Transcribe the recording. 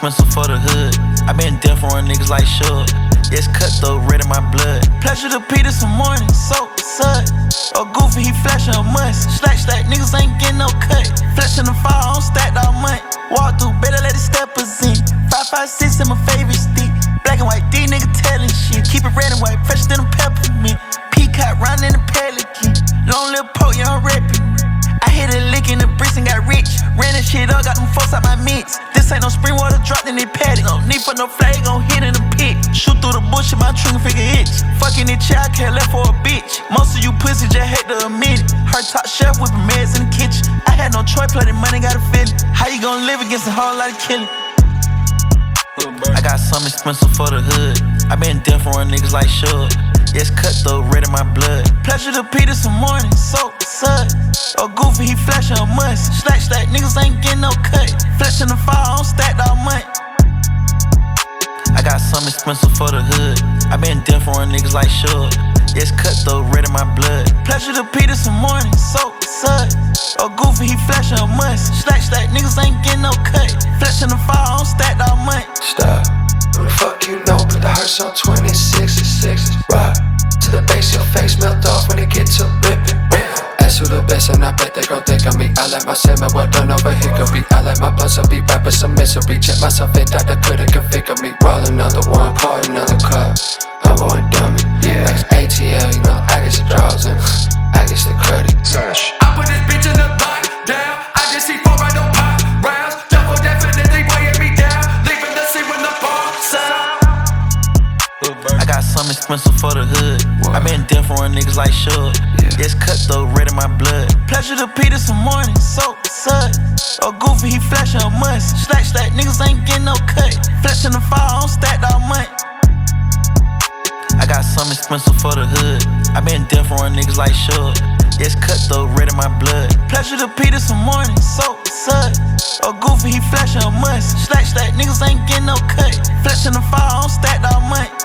expensive for the hood. I been deaf on niggas like Suge. Yes, cutthroat, red in my blood. Pleasure to Peter some morning, soap, sud. Or Goofy, he flashing a must. Slack, niggas ain't getting no cut. Flashing the fire, on stacked all month. Walk through, better let it step us in. 556 in my favorite stick. Black and white, these niggas telling shit. Keep it red and white, fresher than a peppermint. Peacock round in the pelican. Long little poke, young reppin'. I hit a lick in the bricks and got rich. Ran that shit up, got them folks out my mix. This ain't no spring water dropped in they paddock. No need for no flag, gon' hit in the pit. Shoot through the bullshit, my trigger finger itch. Fucking this child, can't left for a bitch. Most of you pussy just hate to admit it. Her top chef whipping meds in the kitchen. I had no choice, play the money, got a feeling. How you gon' live against a whole lot of killing? I got something expensive for the hood. I been deaf on niggas like Suge. Yes, cutthroat, red in my blood. Pleasure to Peter some morning, soap, sud. Or Goofy, he flashing a must. Slack, niggas ain't getting no cut. Flashing the fire, on stacked all month. I got something expensive for the hood. I been deaf on niggas like Suge. Yes, cutthroat, red in my blood. Pleasure to Peter some morning, soap, sud. Or Goofy, he flashing a must. Slack, niggas ain't getting no cut. Flashing the fire, on stacked all month. Stop. Who the fuck you know? Put the hearse on 26s. Rock to the base, your face melt off when it gets to rippin'. Ask who the best and I bet they gon' think of me. I like my salmon, well done over hickory. I like my blunts, I'll be rapping some misery. Check myself in, doctor couldn't configure me. Roll another one, pour another cup. I'm going dummy, yeah. ATL, you know, I get the draws and I get the credit. I put this bitch in the lockdown. I just see 4 random pop rounds. Double definitely weighing me down. Leaving the scene when the bar sound. I got something expensive for the hood. I been deaf on niggas like Suge. Yes, cutthroat, red in my blood. Pleasure to Peter some morning, soap, sud. Or Goofy, he flashing a must. Slack, niggas ain't getting no cut. Flashing the fire, on stacked all month. I got something expensive for the hood. I been deaf on niggas like Suge. Yes, cutthroat, red in my blood. Pleasure to Peter some morning, soap, sud. Or Goofy, he flashing a must. Slack, niggas ain't getting no cut. Flashing the fire, on stacked all month.